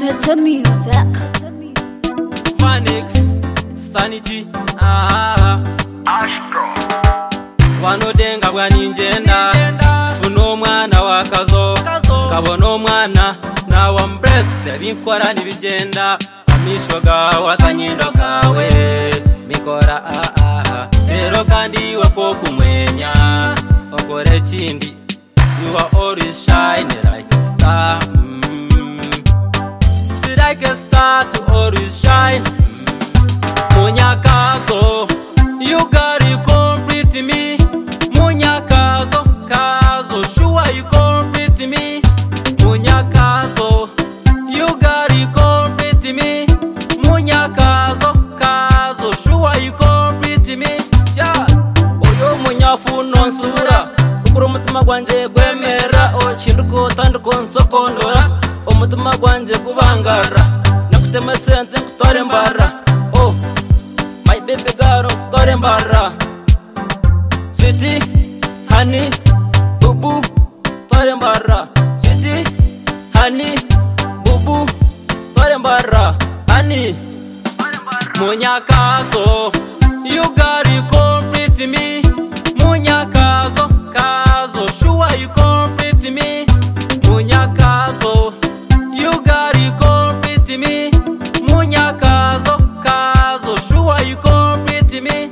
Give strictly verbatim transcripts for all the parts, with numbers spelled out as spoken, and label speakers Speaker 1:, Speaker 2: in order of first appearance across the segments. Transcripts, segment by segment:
Speaker 1: Tete Music.
Speaker 2: Phoenix, Sanity, ah,
Speaker 3: Ashko
Speaker 2: wanodenga bwaningenda funo mwana wakazo kabona mwana na wambrest binkora nibigenda amisho gawe akanyindo kawe mikora ah ah rero kandi wako kumwenya ogore kindi you are always shine like a star mm. like a star to always shine munyakazo you got it complete me munyakazo kazo sure you complete me munyakazo you got it complete me munyakazo kazo sure you complete me cha oyo munyafu nonsura ukuru mutima gwanje gwemera ochinduko tanduko nsokondora umutima gwanje kubangara nakutema sente kutore mbara oh my baby girl kutore mbara sweetie honey bubu tore mbara sweetie honey bubu tore mbara honey munyakazo you got it complete me munyakazo kazo sure you complete me munyakazo you got it complete me munyakazo kazo sure you complete me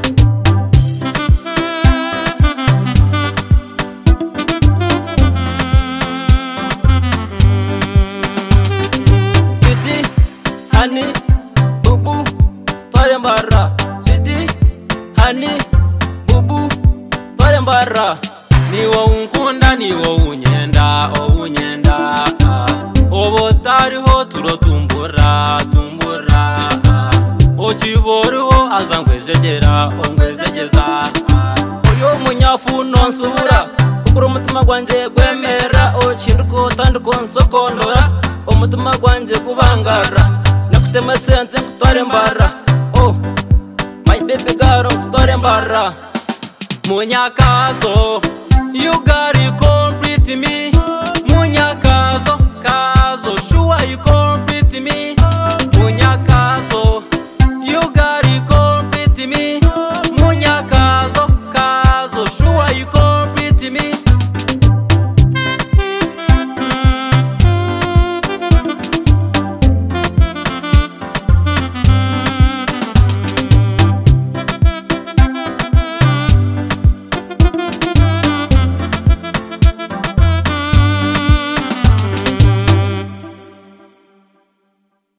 Speaker 2: sweetie honey bubu tore mbara sweetie honey bubu tore mbara niwo unkunda niwo unyenda unyenda obotariho turotumbura tumbura okiboriho azangwejegera ongwejegeza oyo munyafu nonsubura ukuru umutima gwanje gwemera ochinduko tanduko nsokondora umutima gwanje kubangara nakutema sente kutore mbara oh my baby girl kutore mbara munyakazo you got it complete me